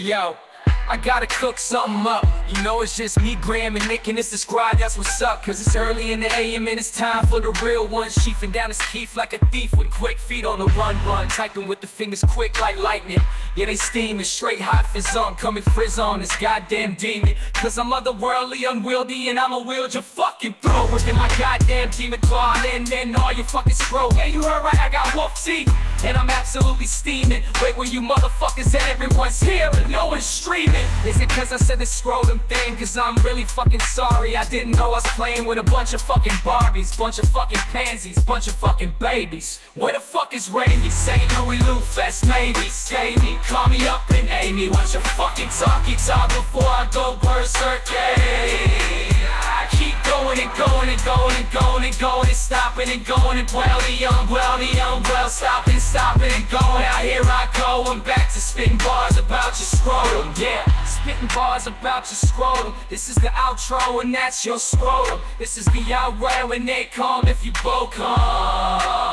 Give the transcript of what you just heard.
Yo, I gotta cook something up. You know it's just me, Graham, and Nick, and it's the squad, that's what's up. Cause it's early in the AM and it's time for the real ones. Chiefing down his keef like a thief with quick feet on the run. Typing with the fingers quick like lightning. Yeah, they steaming straight hot fizz on. Coming frizz on this goddamn demon. Cause I'm otherworldly, unwieldy, and I'ma wield your fucking throat. Working my goddamn demon claw, and then all your fucking scroll. Yeah, you heard right, I got wolf teeth, and I'm absolutely steaming. Wait, where you motherfuckers at? Everyone's here, but no one's streaming. Is it cause I said this scrotum thing? Cause I'm really fucking sorry. I didn't know I was playing with a bunch of fucking Barbies, bunch of fucking pansies, bunch of fucking babies. Where the fuck is Rainy? St. Louis Lou Fest, maybe. Save me, call me up and aim me. Watch your fucking talkie-talk before I go berserk. I keep going and going and going and going and going and stopping and going and well, stopping and going. Out here I go, I'm back to spitting bars about your scrotum. Yeah, spitting bars about your scrotum. This is the outro and that's your scrotum. This is the outrail and they come if you both come.